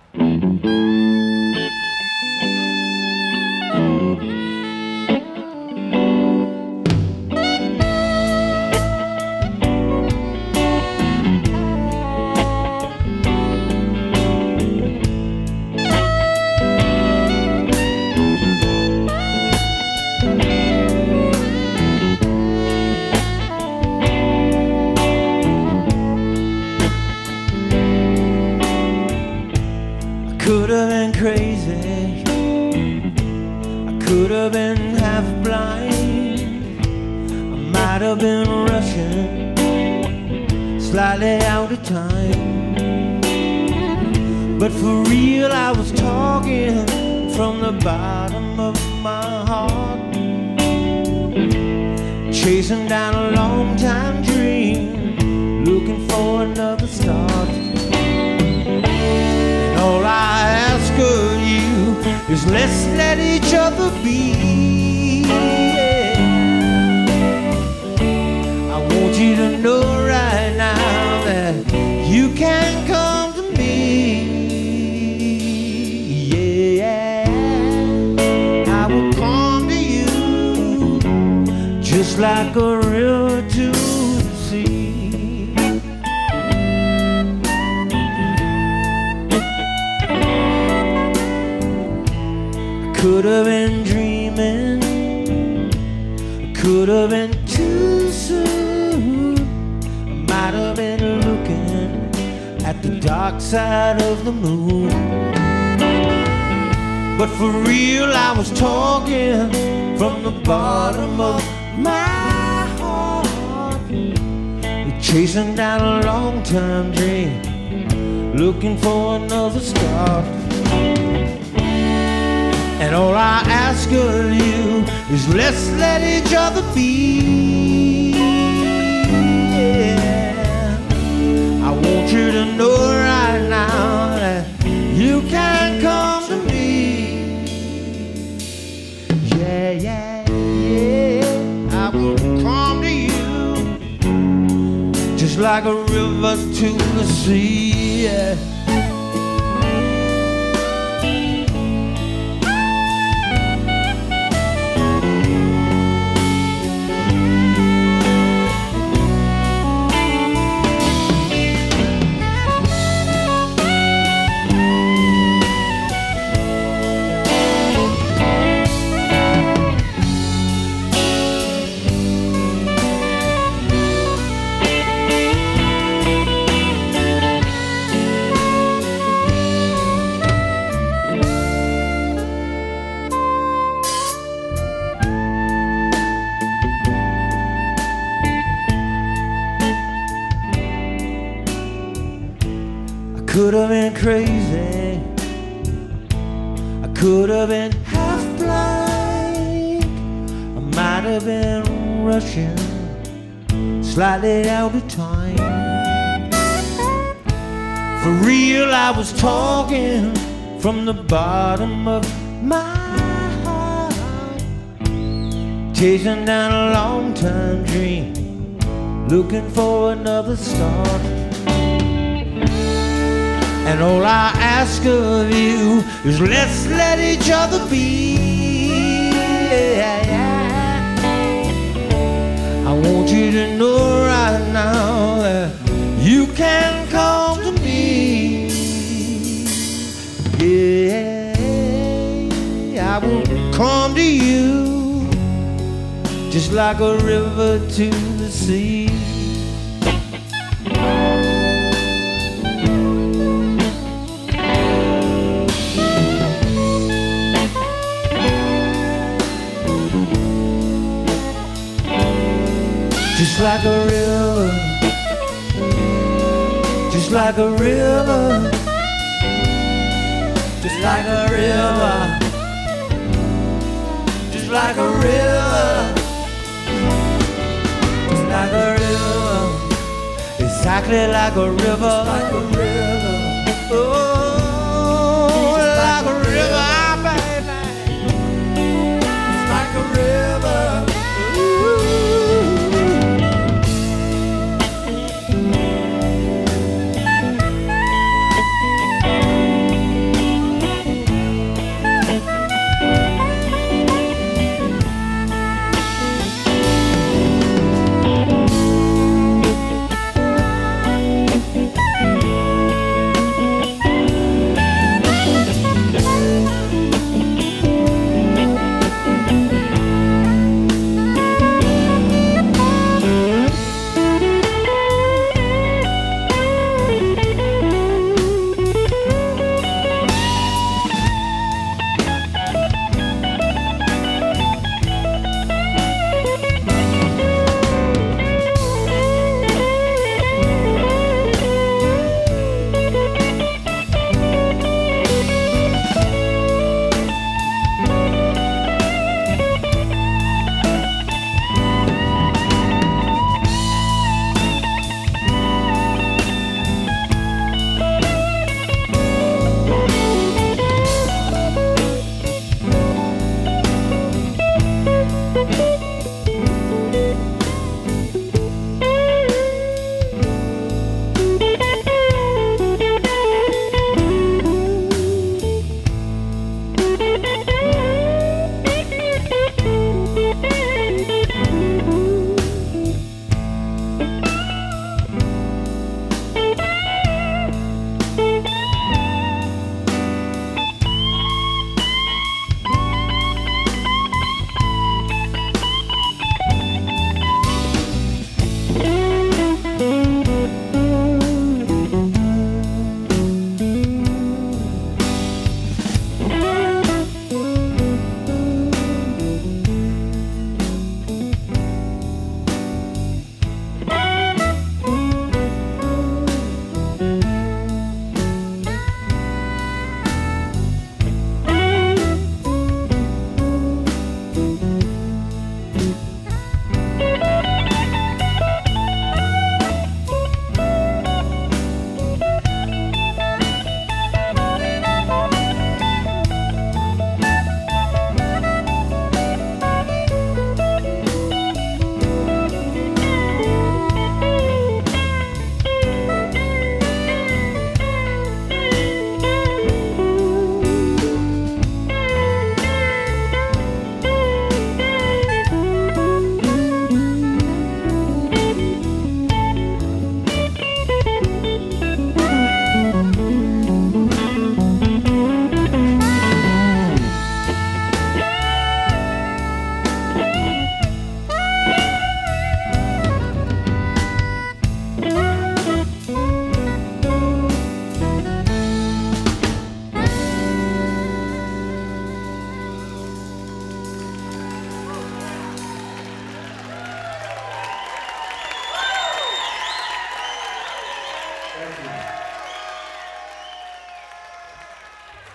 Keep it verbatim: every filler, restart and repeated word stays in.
Could have been crazy, I could have been half blind, I might have been rushing slightly out of time. But for real I was talking from the bottom of my heart, chasing down a long time dream, looking for another start. All I ask of you is let's let each other be. Yeah. I want you to know right now that you can come to me. Yeah, I will come to you just like a river to the sea. Could have been dreaming, could have been too soon, I might have been looking at the dark side of the moon. But for real I was talking from the bottom of my heart, chasing down a long time dream, looking for another start. And all I ask of you is let's let each other be. Yeah. I want you to know right now that you can come to me. Yeah, yeah, yeah. I will come to you just like a river to the sea. Yeah. Could have been crazy, I could have been half blind, I might have been rushing slightly out of time. For real I was talking from the bottom of my heart, chasing down a long time dream, looking for another start. And all I ask of you is let's let each other be. Yeah, yeah. I want you to know right now that you can come to me. Yeah, I will come to you just like a river to the sea. Just like a river, just like a river, just like a river, just like a river, just like a river, exactly like a river, like a river, oh, like a river, baby, just like a river. Thank you.